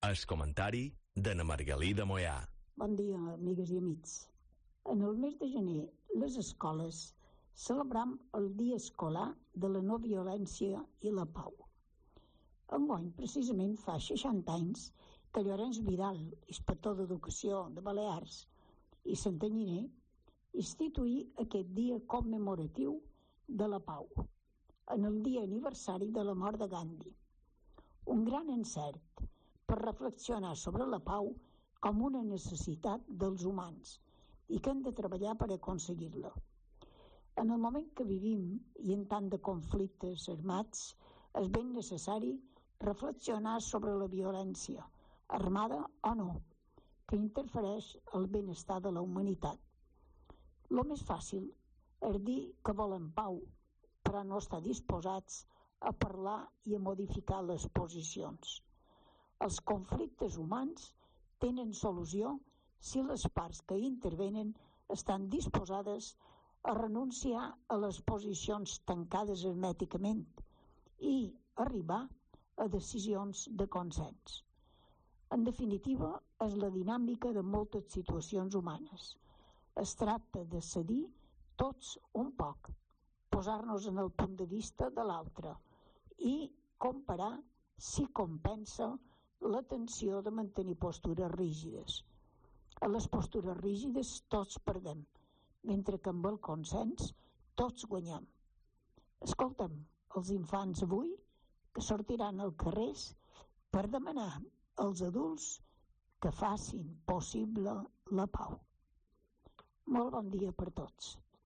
El comentari d'Anna Margalida Moyà. Bon dia, amigues i amics. En el mes de gener, les escoles celebram el Dia Escolar de la No Violència i la Pau. Enguany, precisament, fa 60 anys que Llorenç Vidal, inspector d'Educació de Balears i Santanyiner, instituí aquest dia commemoratiu de la Pau, en el dia aniversari de la mort de Gandhi. Un gran encert per reflexionar sobre la pau com una necessitat dels humans i que hem de treballar per aconseguir-la. En el moment que vivim i en tant de conflictes armats, és ben necessari reflexionar sobre la violència, armada o no, que interfereix el benestar de la humanitat. Lo més fàcil és dir que volen pau, però no estar disposats a parlar i a modificar les posicions. Els conflictes humans tenen solució si les parts que intervenen estan disposades a renunciar a les posicions tancades hermèticament i arribar a decisions de consens. En definitiva, és la dinàmica de moltes situacions humanes. Es tracta de cedir tots un poc, posar-nos en el punt de vista de l'altre i comparar si compensa la tensió de mantenir postures rígides. A les postures rígides tots perdem, mentre que amb el consens tots guanyem. Escolta'm, els infants avui que sortiran al carrer per demanar als adults que facin possible la pau. Molt bon dia per tots.